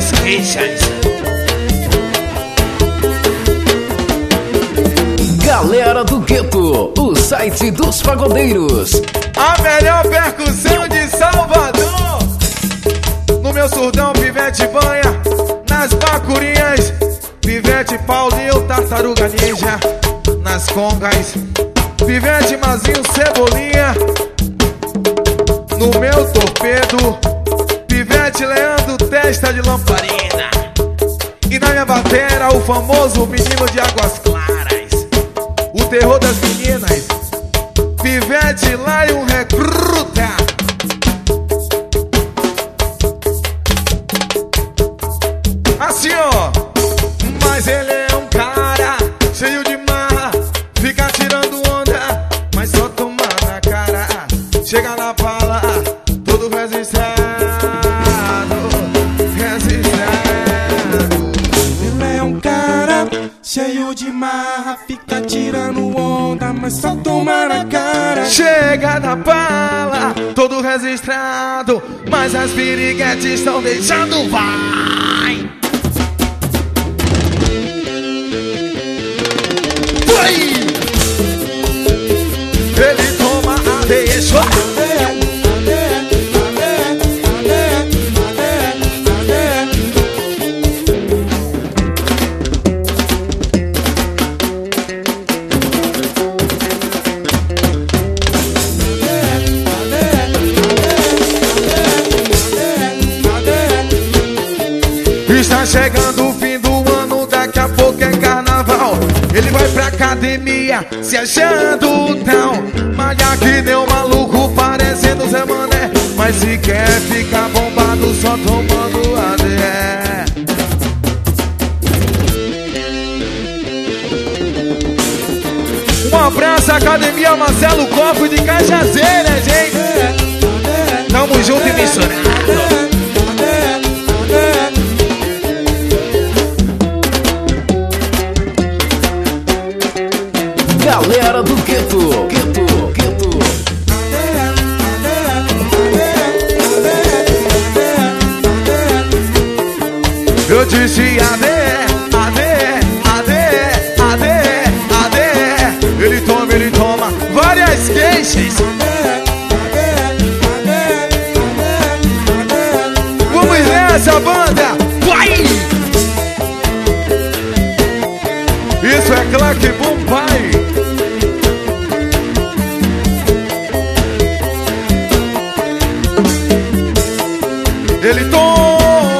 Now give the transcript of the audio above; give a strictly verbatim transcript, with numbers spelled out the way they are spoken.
várias queixas. Galera do Gueto, o site dos pagodeiros. A melhor percussão de Salvador. No meu surdão, Pivete banha. Nas bacurinhas, Pivete, Paulinho, Tartaruga Ninja. Nas congas, Pivete, Mazinho, Cebolinha. No meu torpedo, Pivete, Leandro, Testa de Lamparina. E na minha batera, o famoso menino de Águas Claras, o terror das meninas, Pivete, Lion Recruta. Assim ó, mas ele é um cara cheio de marra, fica tirando onda, mas só toma na cara. Chega na pala, todo registrado, registrado. Ele é um cara cheio de marra, fica tirando onda, mas só toma na cara. Chega na pala, todo registrado, mas as piriguetes estão deixando vai. Vai! Ele toma a deixa. Está chegando o fim do ano, daqui a pouco é carnaval. Ele vai pra academia, se achando tão malha que nem um maluco, parecendo Zé Mané. Mas se quer ficar bombado, só tomando A D E. Um abraço à Academia Marcelo Copo de Cajazeiras, gente. Tamo junto e misturado. Galera do Gueto, Gueto, Gueto. Eu disse A D E, A D E, A D E, A D E, A D E. Ele toma, ele toma várias queixas. Vamos nessa, banda! Vai! Isso é claque bom, pai! Ele toma.